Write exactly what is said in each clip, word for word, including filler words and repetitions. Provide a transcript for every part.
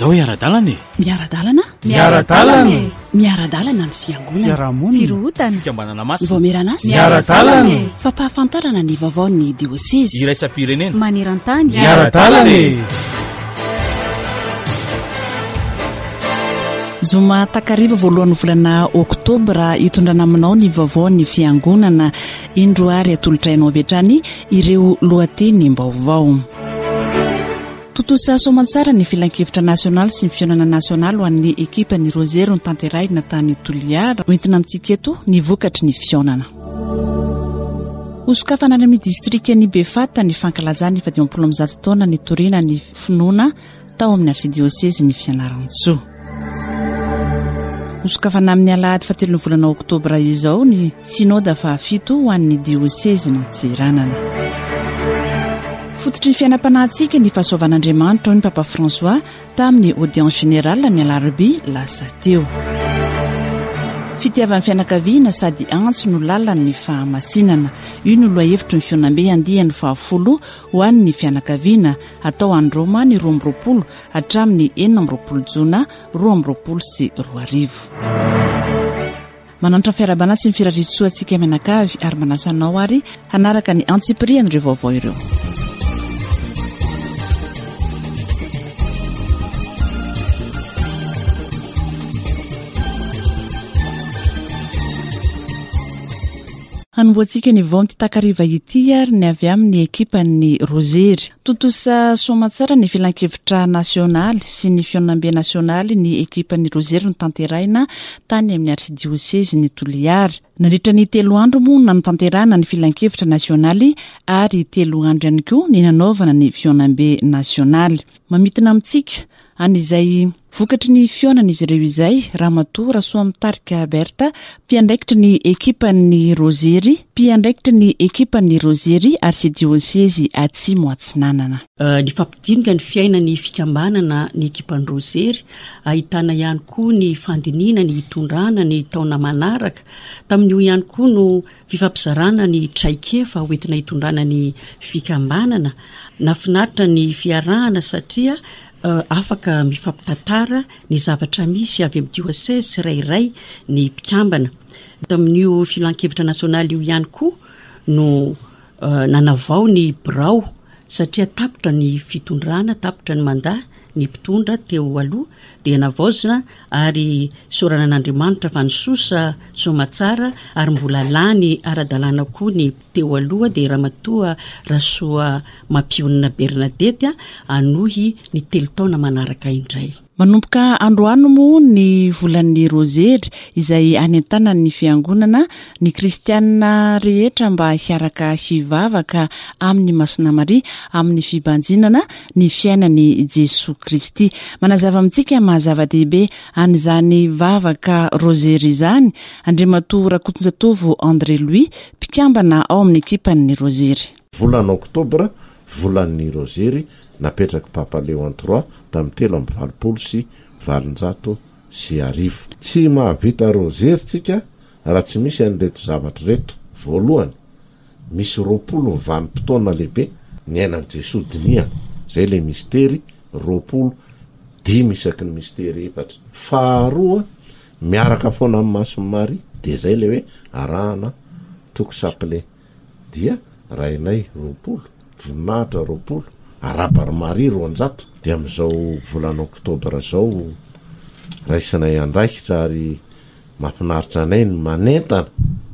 Andao iara-dalana e. Miara-dalana? Miara-dalana. Miara-dalana ny fiangonana. Fiarahamonina. Firohotana. Fikambanana masina. Voamiranasa. Miara-dalana. Fampahafantarana ny vaovaon'ny diocèse. Iraisam-pirenena. Maneran-tany. Miara-dalana. Zoma takariva voalohan'ny volana oktobra hitondrana aminao ny vaovaon'ny fiangonana indroary atolotrainao vetrany ireo lohateny mbaovao. Totosa soamantsara ny filan-kevitra nasionaly sy ny fionana nasionaly ho an'ny ekipa ny Rosery ny tanteraina tany Toliara hoentina amintsika eto ny vokatry ny fionana. Osokafana any amin'ny distrika ny Befata ny fankalazany fa dimampolo amby zato taona ny torina ny finoana tao amin'ny arsidiocèse ny Fianarantsoa. Osokafana amin'ny alahady fahatelo ny volana oktobra izao ny sinoda fahafito ho an'ny diocèse n'Antsiranana. Fototry ny fiainam-panahintsika ny fahasoavan'Andriamanitra ny Papa François tamin'ny audience générale ny alarobia lasa teo. Fitiavan'ny fianakaviana sady antso no lalan'ny fahamasinana. Io no lohahevitry ny fionambe andiany fahafolo ho an'ny fianakaviana atao any Roma ny roa amby roapolo hatramin'ny enina amby roapolo jona roa amby roapolo sy roa arivo. Manantra fiarabana sy ny firaritsoa antsika menakavy ary manasanao ary hanaraka ny antsipirian'ireo vaovao ireo. Anomboantsika ny vao mitakariva ity ary ny avy amin'ny ekipa ny Rosery. Totosa soamantsara ny filan-kevitra nasionaly sy ny fionambe nasionaly ny ekipa ny Rosery ny tanteraina tany amin'ny arsidiocèse ny Toliara. Nandritra ny telo andro moa na nitanterana ny filan-kevitra nasionaly ary telo andro ihany koa ny nanaovana ny fionambe nasionaly. Mamitina amintsika an'izay vokatry ny fionana izy ireo izay Ramatoa Rasoamitarika Berta, mpiandraikitry ny ekipa ny Rosery, mpiandraikitry ny ekipa ny Rosery arsidiocèse Atsimo Atsinanana. Uh, ny fampidinika ny fiainany fikambanana ny ekipa ny Rosery, ahitana ihany koa ny fandinina ny hitondrana ny taona manaraka, tamin'io ihany koa no fifampizarana ny traikefa hoentina hitondrana ny fikambanana. Nafinaritra ny fiarahana satria Uh, afaka mifampitantara ny zavatra misy avy amin'ny diocèse tsirairay ny mpikambana. Tamin'io filan-kevitra nasionaly io ihany koa no uh, nanavao ny birao satria tapitra ny fitondrana, tapitra ny mandat ny mpitondra teo aloha dia navaozina ary sorana an'Andriamanitra fa nisosa somatsara ary mbola lany ara-dalàna koa ny teo aloha dia Ramatoa Rasoa Mampionina Bernadette anohy ny telo taona manaraka indray. Manomboka androano moa ny volan'ny Rosery izay anentana ny fiangonana ny kristianina rehetra mba hiaraka hivavaka amin'ny Masina Maria amin'ny fibanjinana ny fiainany Jesoa Kristy. Manazava amintsika mahazava-dehibe an'izany vavaka Rosery izany Andriamatoa Rakotonjatovo André Louis, mpikambana ao amin'ny ekipan'ny Rosery. Volana oktobra volan'ny Rosery napetraka Papa Léon trois tamin'ny telo amby valopolo sy valonjato sy arivo. Tsy mahavita Rosery tsika raha tsy misy an'ireto zavatra reto. Voalohany, misy roapolo ny vanim-potoana lehibe ny ainan'i Jesoa diniana, zay le mistery roapolo dimy isaky ny mistery efatra. Faharoa, miaraka foana amin'ny Masiny Maria, dia zay le hoe arahana toko sapele dia rainay roapolo, voninahitra roapolo, arabary Maria roanjato. Dia amin'izao volana oktobra zao raisinay andraikitra ary mahafinaritra anay ny manentana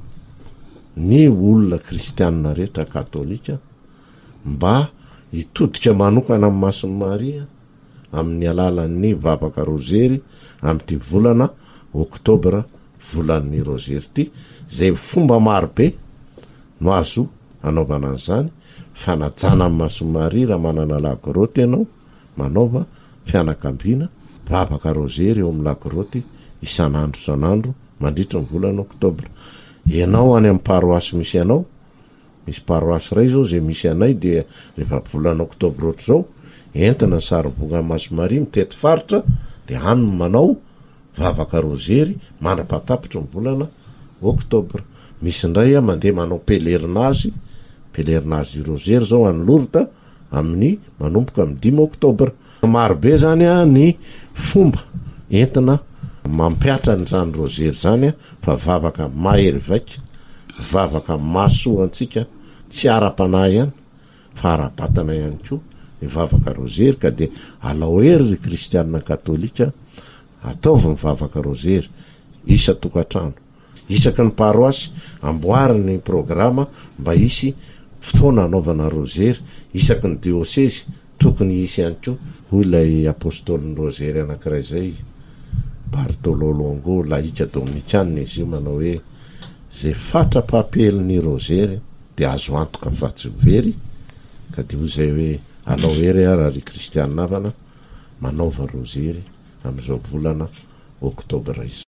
ny olona kristianina rehetra katolika mba hitodika manokana amin'ny Masiny Maria amin'ny alalan'ny vavaka Rosery amin'ity volana oktobra volan'ny Rosery ity, zay fomba marobe no azo anaovana an'izany. Fanajana amin'ny Masiny Maria raha manana lagoroty ianao, manaova fianakambina vavaka Rosery eo amin'ny lagoroty isan'andro isan'andro mandritra ny volana oktobra. Ianao any amin'ny paroasy misy anao, misy paroasy ray zao zay misy anay dia rehefa volana oktobra ohatr' zao entina ny saribonga Masiny Maria mitety faritra dia any manao vavaka Rosery mandrapatapitra ny volana oktobra. Misy indray mandeha manao pelerinage pelerinage du Rosery zao any Lourdes amin'ny manomboka amin'ny dimy oktobra. marobe zany a ny fomba entina mampiatra n'zany rozery zany a fa vavaka mahery vaika vavaka masoa antsika tsy ara-panahy ihany fa ara-batana ihany koa ny vavaka rozery ka de alao hery ry kristianina katolika ataovy ny vavaka rozery isa tokatrano isaky ny paroasy amboariny programa mba isy fotoana anaovana rozery isaky ny diocese tokony isy ihany koa hoy ilay apôstôlin'ny rozery anankiray zay Bartolo Longo laika dominikana izy io manao hoe zay fatra-pahapelin'ny rozery de azo antoka fa tsy very ka de ho zay hoe alao hery ara ry kristianina avana manaova rozery am'izao volana oktobra izy.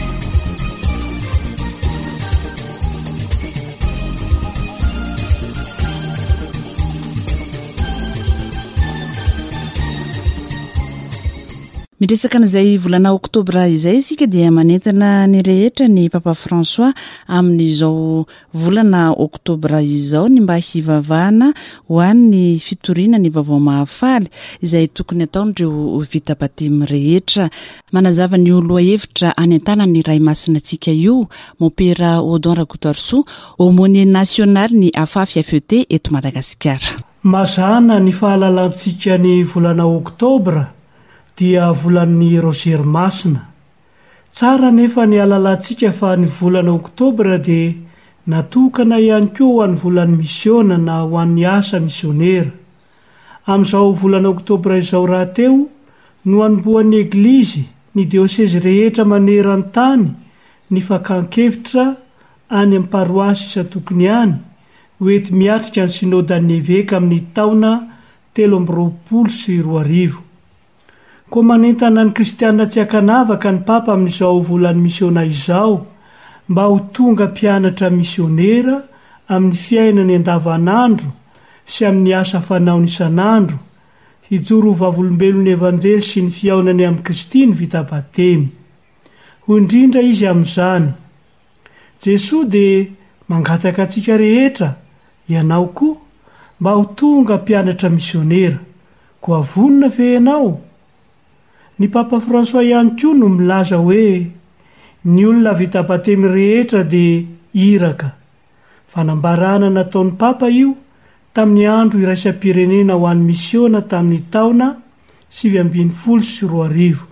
Miresaka n'izay volana oktobra izay isika dia manentana ny rehetra ny Papa François amin'izao volana oktobra izao ny mba hivavahana ho an'ny fitoriana ny vaovao mahafaly izay tokony ataon'ireo vita batimy rehetra. Manazava ny olo hevitra anentana ny ray masinantsika io Mopera Odon Rakotarso aumônier national ny afafy afeté eto Madagasikara. Mazana ny fahalalantsika ny volana oktobra dia volan'ny rozery masina. Tsara nefa ny alalantsika fa ny volana oktobra dia natokana ihany koa ho an'ny volan'ny misiona na ho an'ny asa misionera. Amin'izao volana oktobra izao rahateo no anomboan'ny eglizy ny diocese rehetra maneran-tany ny fakankevitra any amin'ny paroasy isa-tokony any hoety miatrika ny synôdan'ny évêque amin'ny taona telo amby roapolo sy roa arivo. Ko manentana ny kristianina tsy akanavaka ny papa amin'izao volan'ny misiona izao mba ho tonga mpianatra misionera amin'ny fiainany andavanandro sy amin'ny asa fanaony isanandro hijoro ho vavolombelon'ny evanjely sy ny fiaonany amin'ny Kristy ny vita batemy. Ho indrindra izy amin'izany. Jesosy dia mangataka antsika rehetra ianao koa mba ho tonga mpianatra misionera. Ko avonina ve ianao? Ny Papa François ihany koa no milaza hoe ny olona vita batemy rehetra dia iraka. Fanambarana nataon'ny Papa io tamin'ny andro iraisam-pirenena ho an'ny misiona tamin'ny taona sivy ambin'ny folo sy roa arivo.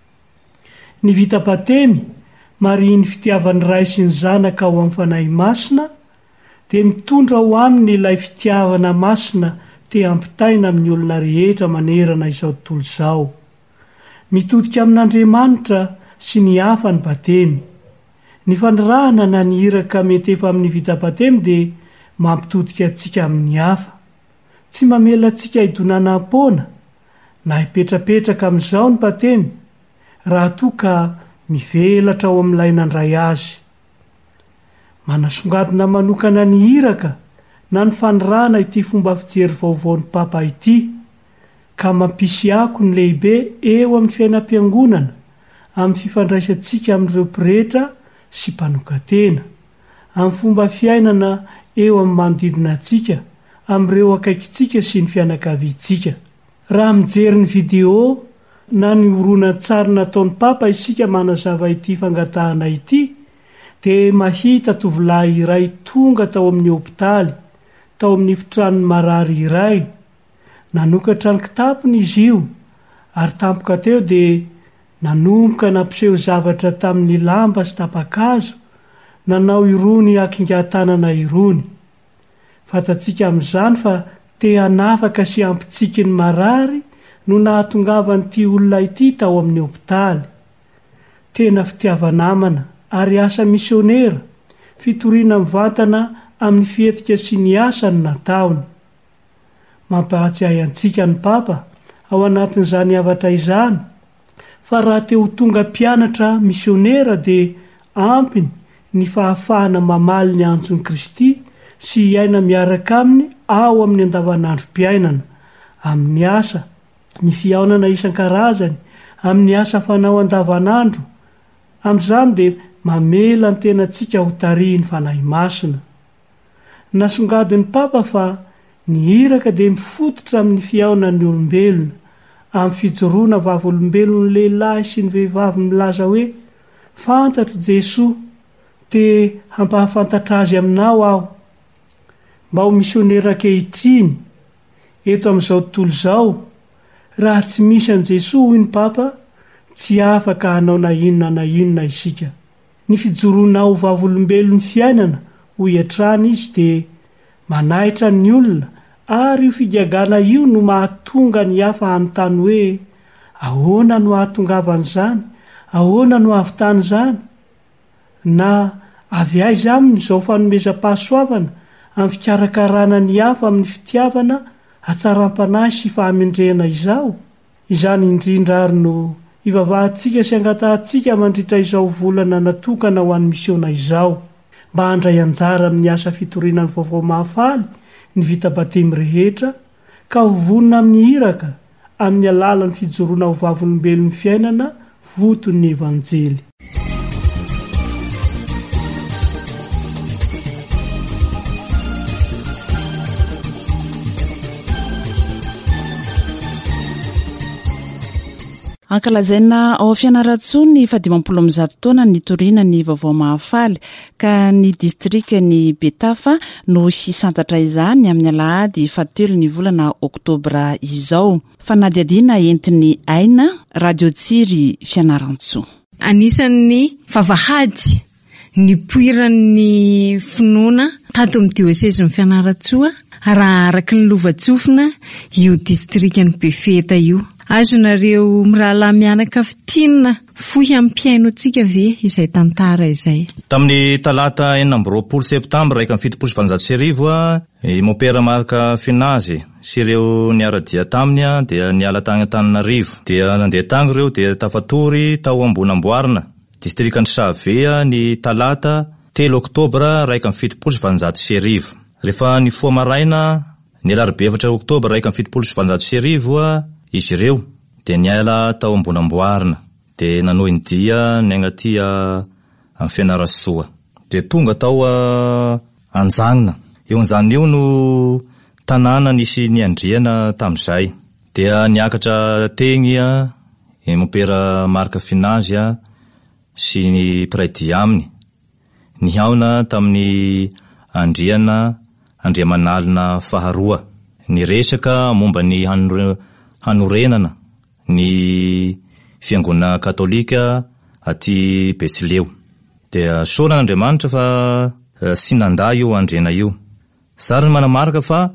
Ny vita batemy mariny fitiavan'ny ray sy ny zanaka ao amin'ny fanahy masina dia mitondra ho aminy ilay fitiavana masina te ampitaina amin'ny olona rehetra manerana izao tontolo izao. Mitodika amin'Andriamanitra sy ny hafa ny batemy. Ny fanirahana na ny iraka mety efa amin'ny vita batemy dia mampitodika antsika amin'ny hafa. Tsy mamela antsika hidonana am-pona na hipetrapetraka amin'izao ny batemy raha toa ka mivelatra ao amin'ilay nandray azy. Manasongadina manokana ny iraka na ny fanirahana ity fomba fijery vaovaon'ny Papa ity ka mampisy ako ny lehibe eo amin'ny fiainam-piangonana amin'ny fifandraisantsika amin'ireo pretra sy mpanokatena, amin'ny fomba fiainana eo amin'ny manodidina antsika, amin'ireo akaikitsika sy ny fianakaviantsika. Raha mijery ny video na ny horonan-tsary nataon'ny Papa isika manazava ity fangatahana ity dia mahita tovolahy iray tonga tao amin'ny hopitaly, tao amin'ny fitranony marary iray. Nanokatra ny kitapony izy io ary tampoka teo dia nanomboka nampiseho zavatra tamin'ny lamba sy tapa-kazo, nanao irony akingan-tanana irony. Fantatsika amin'izany fa te hanafaka sy ampitsiky ny marary no nahatongavan'ity olona ity tao amin'ny hopitaly. Tena fitiavanamana ary asa misionera, fitoriana mivantana amin'ny fietika sy ny asa no nataony. Mampahatsiahy antsika ny Papa ao anatin'izany havatra izany fa raha te ho tonga mpianatra misionera dia ampiny ny fahafahana mamaly ny antson' Kristy sy hiaina miaraka aminy ao amin'ny andavanandrom-piainana, amin'ny asa, ny fiaonana isan-karazany, amin'ny asa fanao andavanandro. Amin'izany dia mamela ny tenantsika ho tarihiny fanahy masina. Nasongadin'ny Papa fa ny iraka dia mifototra amin'ny fiaonan'ny olombelona amin'ny fijoroana vavolombelony lehilahy sy ny vehivavy milaza hoe fantatro Jesoa te hampahafantatra azy aminao aho. Mba ho misionera kehitriny eto amin'izao tontolo izao, raha tsy misy an' Jesoa hoy ny Papa, tsy afaka hanao na inona na inona isika. Ny fijoroana ho vavolombelony fiainana ho iatrany izy dia manahitra ny olona, ary io figagana io no mahatonga ny hafa anontany hoe ahoana no ahatongavany izany, ahoana no ahavitany izany, na avy aiza aminy izao fanomezam-pahasoavana amin'ny fikarakarana ny hafa amin'ny fitiavana, hatsaram-panahy sy fahamendrehana izao. Izany indrindra ary no ivavahantsika sy angatahantsika mandritra izao volana natokana ho an'ny misiona izao, mba handray anjara amin'ny asa fitorinan'ny vaovao mahafaly ny vita batemy rehetra, ka ho vonina amin'ny iraka amin'ny alalan'ny fijoroana ho vavolombelon'ny fiainana voton'ny evanjely. Ankalazaina ao Fianaratsoa ny fadimampolo amby zato taona nitoriana ny vaovao mahafaly, ka ny distrika ny Betafa no hisantatra izany amin'ny alahady fahatelo ny volana Oktobra izao. Fanadiadiana entiny Aina, Radio Tsiry Fianarantsoa. Anisan'ny vavahady ny poiran'ny finoana tato amin'ny diocèse ny Fianaratsoa raha araky ny lovatsofina io distrikan'ny Befeta io. Azonareo mirahalahy mianaka fitinina fohy amin'ny mpiaino antsika ve izay tantara izay. Tamin'ny talata enina amby roapolo septambra raika amin'ny fitopolo sy valonjato sy arivo i mopera marka finazy sy ireo niara-dia taminy dia niala tany Antananarivo, dia nandeha tany ireo dia tafatory tao Ambonamboarina, distrikany Savea ny talata telo Oktobra raika amin'ny fitopolo sy valonjato sy arivo. Rehefa ny foa maraina ny alarobia efatra Oktobra raika amin'ny fitopolo sy valonjato sy arivo izy ireo dia niala tao Ambonamboarina, dia nanao india ny agnatia amin'ny Fianarantsoa, dia tonga tao Anjanina. Eo an'izany io no tanàna nisy niandriana tamin'izay, dia niakatra teny i mopera marka finazy sy ny praidia aminy, nihaona tamin'ny andriana andriamanalina faharoa, ny resaka momba ny hanorenana ny fiangonana katolika aty Betsileo. Dia soran'Andriamanitra fa sy nanda io andrena io. Sary ny manamarika fa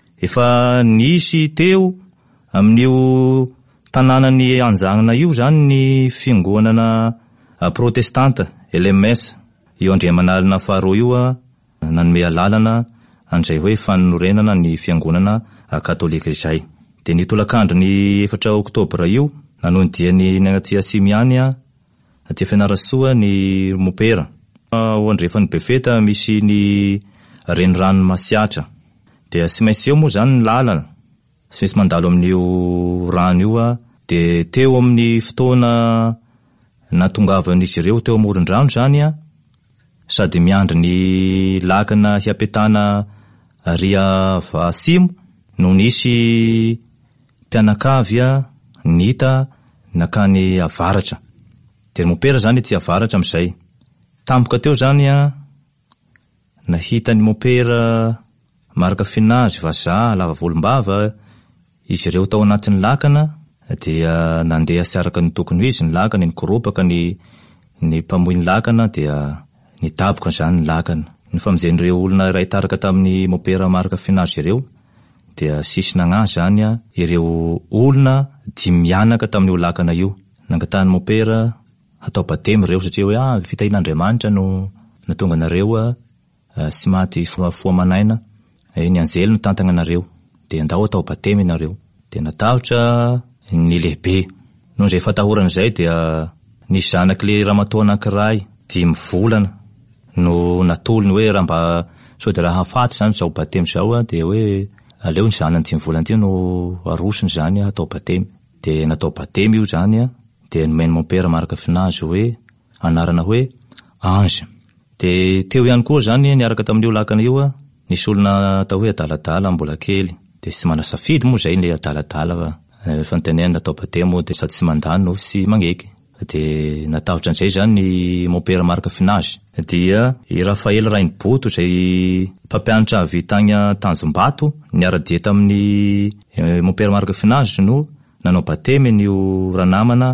efa nisy teo amin'io tanànany Anjanina io zany ny fiangonana protestanta L M S. Io andriamanalina faharoa io nanome lalana andray hoe fanorenana ny fiangonana katolika izay. Dia ny tolakandro ny efatra Oktobra io nanondiany ny agnatia Simiany aty Fianarantsoa ny mopera. Ao andrefa ny Befeta misy ny renirano Masiatra, dia sy maintsy eo moa zany ny lalana, sy maintsy mandalo amin'io rano io, dia teo amin'ny fotoana natongavan'izy ireo teo amoron-drano zany sady miandry ny lakana hiapetana ria Vasimo no nisy mpianakavy nita nakany avaratra. Dia mopera zany ty avaratra amin'izay. Tampoka teo zany nahita ny mopera marka finazy vazaha lava volombava izy ireo tao anatin'ny lakana, dia nandeha sy araka ny tokony izy ny lakana, ny koropaka ny ny mpamoy ny lakana, dia nidaboka zany ny lakana. Ny famonjen'ireo olona iray taraka tamin'ny mopera marka finazy ireo dia sisy nagnahy zany ireo olona dimy mianaka tamin'io lakana io. Nangatahany mopera hatao batemy ireo satria hoe ah fitahin'Andriamanitra no natonga nareo sy maty foa manaina, ny anjely no tantana nareo, dia andao atao batemy nareo. Dia natahotra ny lehibe. Noho izay fatahoran'izay dia nisy zanaky le ramatoa anankiray dimy volana no natolony hoe raha mba sao dia raha hafaty zany zao batemy zao, dia hoe aleo ny zanany dimy volana ty no arosiny zany atao batemy. Dia natao batemy io zany, dia nomeny mopera marka finazy hoe anarana hoe Ange. Dia teo ihany koa zany niaraka tamin'io lakana io nisy olona atao hoe adaladala mbola kely, dia sy manasafidy moa zay le adaladala Fa nytenena natao baptême moa de sady tsy mandano sy magneky. De natahotra an'izay zany mon père Marc Finage dia i Raphaël Rainiboto zay mpampianatra vitany Tanjombato niara-dia tamin'ny mon père Marc Finage no nanao baptême n'io ranamana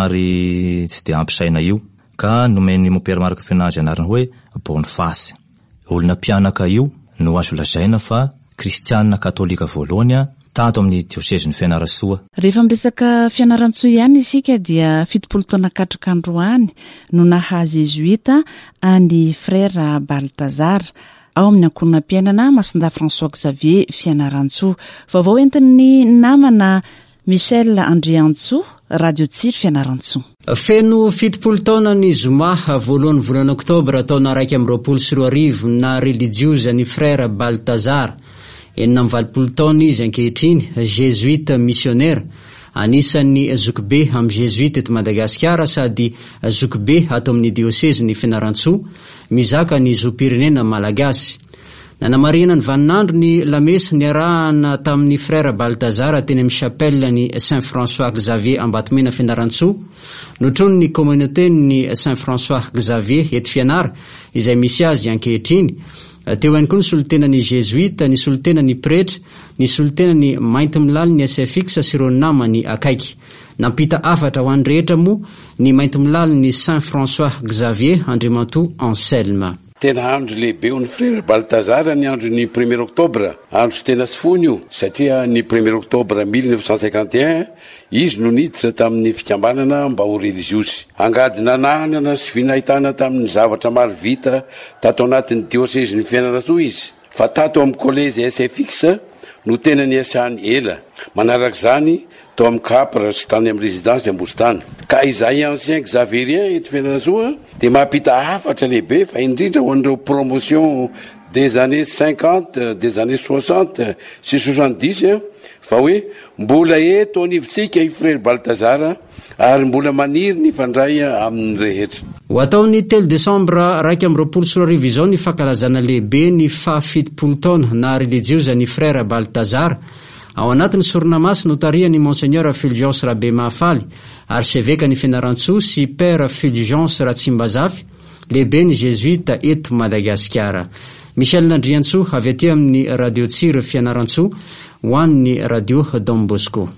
somary tsy de ampisaina io ka nomeny mon père Marc Finage anarany hoe Boniface. Olona mpianaka io no azo lazaina fa kristianina katolika voalohany tato amin'ny dioseziny Fianarantsoa. Rehefa miresaka Fianarantsoa ihany isika dia fitopolo taona katraka androany no naha jezuita any frère Baltazar ao amin'ny ankoronam-piainana Masinda François Xavier Fianarantsoa. Vaovao entin'ny namana Michel Andriantsoa, Radio Tsiro Fianarantsoa. Feno fitopolo taona ny zoma voalohan'ny volana oktobra taona raiky amby roapolo sy roa arivo na religiosa ny frère Baltazar. Enina amin'ny valopolo taona izy ankehitriny, jésuite missionnaire, anisan'ny zokibe amin'ny jésuite eto Madagasikara sady zokibe ato amin'ny diocèse ny Fianarantsoa, mizaka ny zo-pirenena malagasy. Nanamarina ny vaninandro ny lamesa niarahana tamin'ny frère Baltazar teny amin'ny chapelle ny Saint François Xavier Ambatomena Fianarantsoa, notrony ny communauté ny Saint François Xavier eto Fianara izay misy azy ankehitriny. Teo ihany koa ny solontenan'ny jésuite, ny solontenan'ny pretra, ny solontenan'ny mainty milaly ny S F X sy ireo namany akaiky. Nampita afatra ho an'ny rehetra moa ny mainty milaly ny Saint François Xavier Andriamantoa Anselme. Tena andro lehibe ho ny frère Baltazar ny andro ny premier octobre, andro tena sy fony io satria ny premier octobre mille neuf cent cinquante et un izy no niditra tamin'ny fikambanana mba ho religiosy. Angady nanahana sy vinahitana tamin'ny zavatra maro vita tato anatin'ny diocèse ny Fianarantsoa izy, fa tato amin'ny collège S F X no tena niasany ela. Manarak'izany tao amin'ny Capre sy tany amin'ny résidence Ambositany. Ka izay ancien Xaverien eto Fianarantsoa de mampita afatra lehibe fa indrindra ho an'ireo promotion des années cinquante, des années soixante sy soixante-dix fa hoe mbola eto anivontsika i frère Baltazar ary mbola maniry ny fandray amin'ny rehetra. Ho ataon'ny telo desambra raika amby roapolo sy roa arivo izao ny fankalazana lehibe ny fahafitopolo taona na religiosa ny frère Baltazar. Ao anatin'ny sorona-masy notariany Monseigneur Fulgence Rabe Mahafaly, archevêque ny Fianarantsoa sy Père Fulgence Ratsimbazafy, lehibe ny jésuite eto Madagasikara. Michel Andriantsoa avy aty amin'ny Radio Tsiro Fianarantsoa ho an'ny Radio Don Bosco.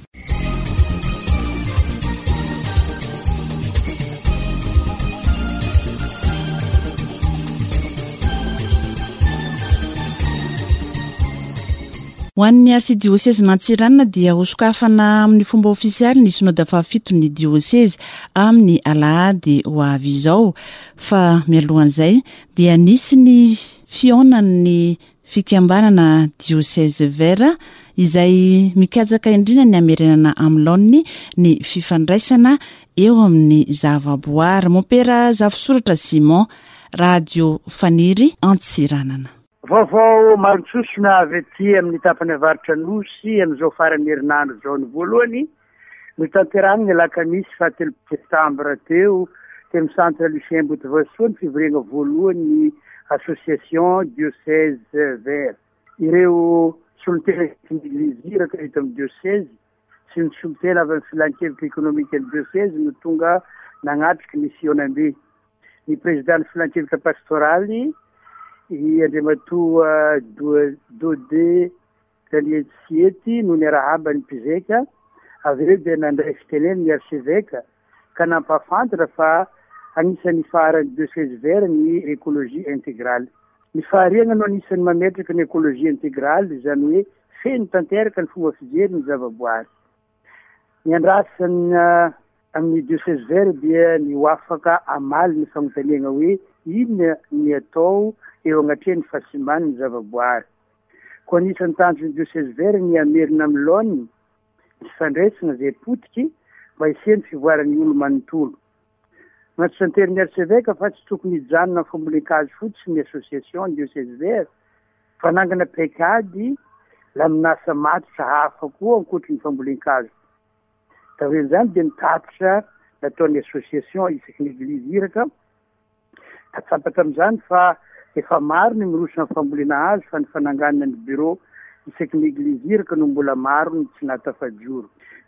Ho an'ny arsidiocèse n'Antsiranana dia hosokafana amin'ny fomba ofisialy ny synode fahafito ny diocèse amin'ny alahady ho avy izao, fa mialohan'izay dia nisy ny fionan'ny fikambanana diocèse vera izay mikajaka indrina ny amerenana amin'ny laoniny ny fifandraisana eo amin'ny zavaboary. Mompera Zafisoratra Simon, Radio Faniry Antsiranana. Vaovao marontsosona avy aty amin'ny tapany avaritra nosy amin'izao farany herinandro zao ny voalohany no tanterahany ny alakamisy fahatelo septambra teo teo amin'ny centre Lucien Botovasoa ny fivoriana voalohany association diocèse vert. Ireo solotena iraka eto amin'ny diocèse sy ny solotena avy amin'ny filan-kevitra ekonomika ny diocèse no tonga nagnatriky ny sionambe. Ny président ny filan-kevitra pastoraly i Andriamatoa Dode Danielsiety no niarahaba ny mpizeka, avy eo dia nandray fiteneny ny archevêque ka nampafantatra fa anisan'ny faran'ny diocèse vert ny écologie intégrale. Ny fahariana no anisan'ny mametraka ny écologie intégrale, izany hoe feno tanteraka ny fomba fijery ny zavaboary. Ny andrasany amin'ny diocèse vert dia ny ho afaka amaly ny fagnontaniana hoe inona ny atao eo agnatrehan'ny fahasimbany ny zavaboary. Koa anisan'ny tanjon'ny diocèse vert ny amerina amin'ny laoniny ny fandraisana izay potiky mba hiseny fivoaran'ny olo manontolo. Natsanteriny archevêque fa tsy tokony hijanona fambolen-kazo fotsiny ny association diocèse vert fa nangana paikady laminasa matotra hafa koa ankoatry ny fambolen-kazo. Taven'izany dia mitatotra nataon'ny association isaky ny église iraka tatsapatra amin'izany fa efa maro ny mirosona ny fambolena azy fa ny fananganana ny bureau isaky ny église iraka no mbola maro ny tsy natafajoro.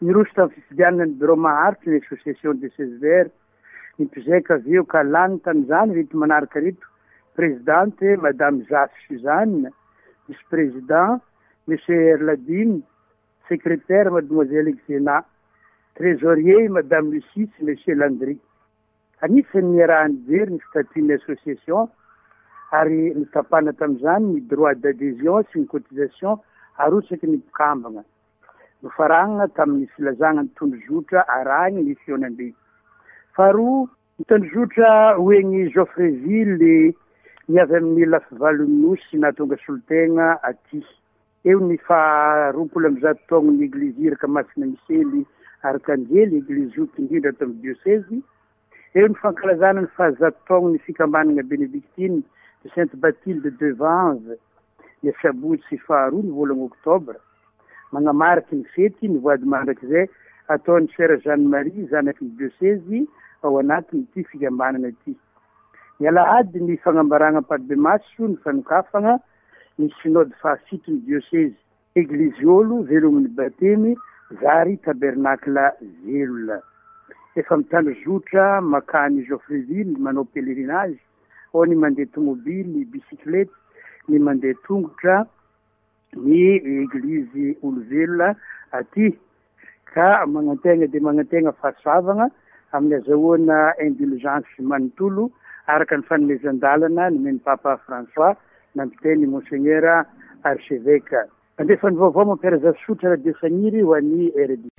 niroso tamin'ny fifidianana ny bureau maharitra ny association de sesver nipizaika avy eo ka lany tan'izany reto manaraka reto présidente madame Zafy Suzanne, vice-président monsieur Erladine, secrétaire mademoiselle Xena, trésorier madame Lucie sy monsieur Landry. Anisan'ny niarahany jery ny statuny association ary nitapana tamin'izany ny droit d'adhésion sy ny cotisation arotsaky ny mpikambagna nofaragna tamin'ny filazagna ny tondrozotra arahiny ny fionambe. Faharoa ny tondrozotra hoegny Geoffreyville niavy amin'ny lafivalonynosy nahatonga solotegna aty. Eo ny faharoapolo amby zato taogno ny église iraka masina misely Arkanjely, église io indrindra tamin'ny diocèse. Eo ny fankalazana ny fahazato taogno ny fikambanana bénédictine de Sainte Bathilde de Vanves ny fiabotsy faharoa ny volana oktobra. Manamariky ny fety ny voady mandrakizay ataon'ny sœur Jeanne Marie zanaky ny diocèse ao anatiny ity fikambanana ity. Ny alahady ny fagnambarana Padbemaso ny fanokafana ny synode fahafito ny diocèse Eglisiolo velomin'ny batemy Zary tabernacle Zelula. Efa mitandro zotra makany Geoffreyville manao pèlerinage, ao ny mandeha tomobily, ny bicyclette, ny mandeha tongotra ny église Olovelona aty ka magnantegna de magnantegna fahasoavagna amin'ny azahoana indulgence manontolo araka ny fanomezan-dalana ny meny Papa François nampiteny Monseigneur archevêque. Andefa ny vaovao mampiaraza sotra radio faniry ho an'ny R D.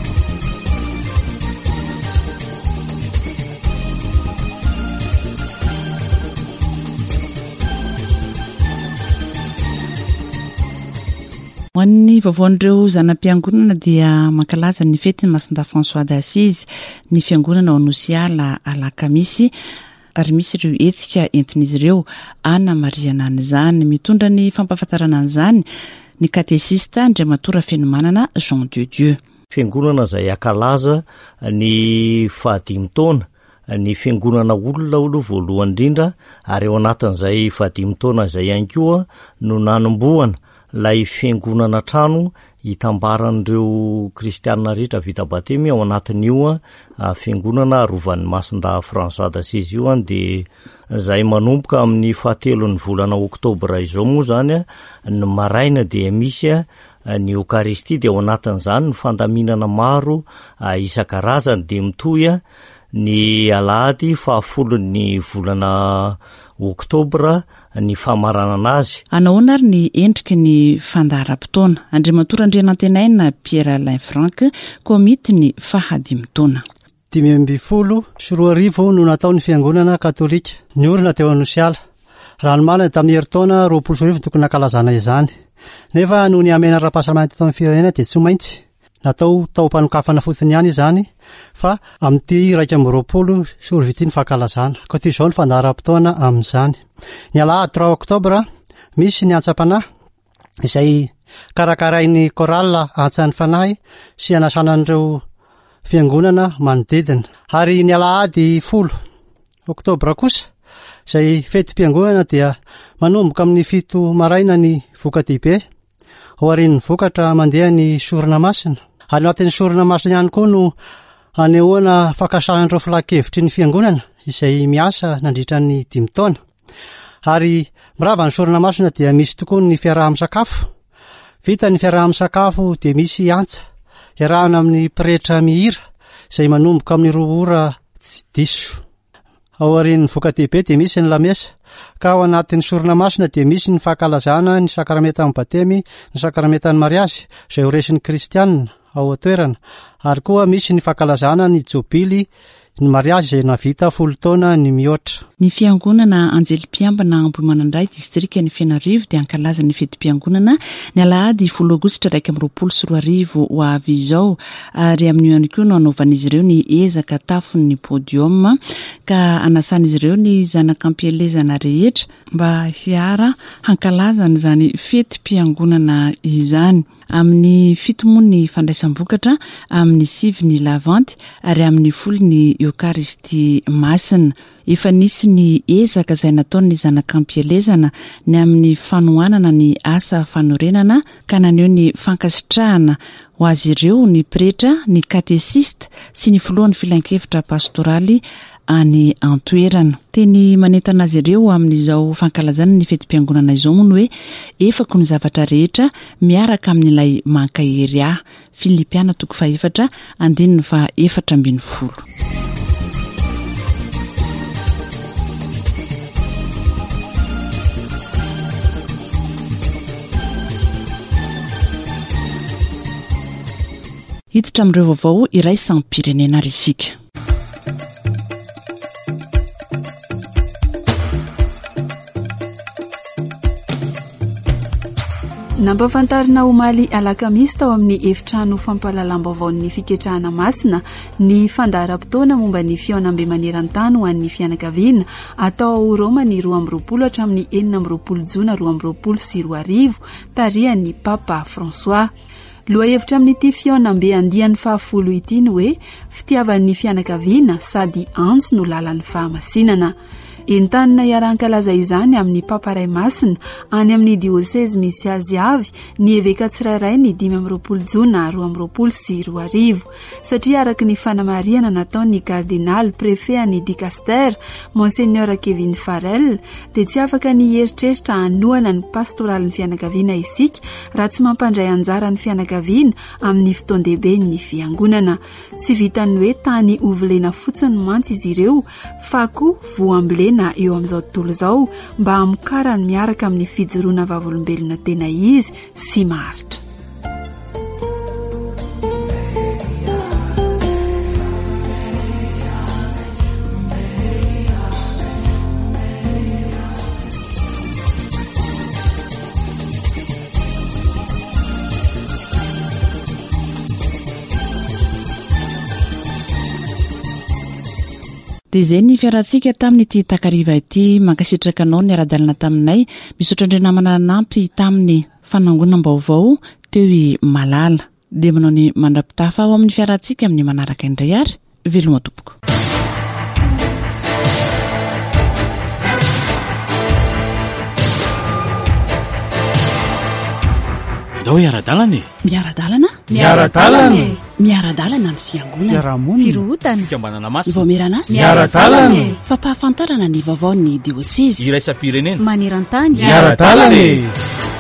Ho an'ny vaovaon'ireo zanam-piangonana dia mankalaza ny fety Masinda François d'Assise ny fiangonana ao Anosiala alakamisy ary misy ireo etsika entin'izy ireo Anna Maria Nanizany mitondra ny fampahafantarana an'izany ny katesista Andriamatora Fenomanana Jean de Dieu. Fiangonana izay akalaza ny fahadimy taona ny fiangonana olona olo voalohany indrindra ary ao anatin'izay fahadimy taona izay ihany koa no nanomboana lay fiangonana trano hitambaran'ireo kristianina rehetra vita batemy ao anatin'io fiangonana rovan'ny Masinda François d'Assise io dia izay manomboka amin'ny fahatelo ny volana oktobra izao moa zany ny maraina dia misy ny Eucharistie dia ao anatin'izany ny fandaminana maro isan-karazany dia mitohy ny alahady fahafolon'ny volana oktobra ny famaranana azy. Anaona ary ny endriky ny fandaharam-potoana. Andriamatora Andrianantenaina Pierre Alain Franck komity ny fahadimy taona. Dimy amby folo sy roa arivo no nataon'ny fiangonana katolika ny orina teo Anosiala. Raha ny malina tamin'ny herintaona roapolo sy arivo tokony nakalazana izany. Nefa no ny amena ara-pahasalamana teto amin'ny firenena dia tsy maintsy natao tao-panokafana fotsiny ihany izany fa amin'ity raika amby roapolo sy roa ity ny fankalazana. Ka toy izao ny fandaharam-potoana amin'izany. Ny alahady trois oktobra misy ny antsapanahy izay karakarain'ny korala antsan'ny fanahy sy anasanan'ireo fiangonana manodidina. Ary ny alahady folo oktobra kosa izay fety-piangonana dia manomboka amin'ny fito maraina ny voka-dehibe ao aorian'ny vokatra mandeha ny sorona masina. Ary anatin'ny sorona masina ihany koa no anehoana fakasanan'ireo filakevitry ny fiangonana izay miasa nandritra ny dimy taona. Ary mirava ny sorona masina dia misy tokoa ny fiaraha-misakafo. Vita ny fiaraha-misakafo dia misy antsa iarahana amin'ny pretra mihira izay manomboka amin'ny roa ora tsy diso. Ao aorian'ny voka-dehibe dia misy ny lamesa. Ka ao anatin'ny sorona masina dia misy ny fankalazana ny sakramentan'ny batemy, ny sakramentan'ny mariazy izay horesin'ny kristianina ao atoerana. Ary koa misy ny fankalazana ny jobily ny mariazy izay navita folo taona ny mihoatra. Ny fiangonana Anjelim-Piambana Ambohimanandray distrika ny Fianarivy dia ankalaza ny fety-piangonana ny alahady folo aogositra raika amby roapolo sy roa arivo ho avy izao ary amin'io ihany koa no anaovan'izy ireo ny ezaka tafon'ny podium ka anasan'izy ireo ny zanakampielezana rehetra mba hiara hankalazana izany fety-piangonana izany. Amin'ny fito moa ny fandraisam-bokatra, amin'ny sivy ny lavanty ary amin'ny folo ny Eucharistie masina. Efa nisy ny ezaka izay nataon'ny zanakampielezana ny amin'ny fanohanana ny asa fanorenana ka naneo ny fankasitrahana ho azy ireo ny pretra, ny katesista sy ny filohan'ny filan-kevitra pastoraly any antoerana. Teny manentana azy ireo amin'izao fankalazana ny fetim-piangonana izao moa hoe efako ny zavatra rehetra miaraka amin'ilay mankahery ahy. Filipiana toko faefatra andininy fa efatra ambin'ny folo. Hiditra amin'ireo vaovao iray sampam-pirenena ry isika. Nampafantarina omaly alakamisy tao amin'ny efitrano fampahalalam-baovaon'ny fiketrahana masina ny fandaharam-potoana momba ny fihaonam-be maneran-tany ho an'ny fianakaviana atao Roma ny roa amby roapolo hatramin'ny enina amby roapolo jona roa amby roapolo sy roa arivo tarihan'ny Papa François. Loha hevitra amin'ity fihaonam-be andian'ny fahafolo ity ny hoe fitiavan'ny fianakaviana sady antso no lalan'ny fahamasinana. Entanina iarahan-kalaza izany amin'ny paparay masina any amin'ny dioseze misy azy avy ny eveka tsirairay ny dimy amby roapolo jona roa amby roapolo sy roa arivo satria araky ny fanamariana nataon'ny kardinal prefet any Dicaster Monseigneur Kevin Farrell dia tsy afaka ny heritreritra hanoana ny pastoraly ny fianakaviana isika raha tsy mampandray anjara ny fianakaviana amin'ny fotoan-dehibe ny fiangonana. Tsy vitany hoe tany ovolena fotsiny mantsy izy ireo fa koa voambolena na eo amin'izao tontolo izao mba hamokarany miaraka amin'ny fijoroana vavolombelona tena izy sy maharitra. Dia izay ny fiarahantsika tamin'ny ity takariva ity, mankasitraka anao ny ara-dalana taminay, misaotra indray namana nampy tamin'ny fanangonam-baovao teo i Malala. Dia manao ny mandrapitafa ao amin'ny fiarahantsika amin'ny manaraka indray ary, veloma tompoko. Dao iara-dalana e. Miara-dalana? Miara-dalana. Miara-dalana ny fiangonana. Fiarahamonina. Firohotana. Fikambanana masina. Voameran'asa. Miara-dalana. Fampahafantarana ny vaovao ny dioseze. Iraisam-pirenena. Maneran-tany. Miara-dalana.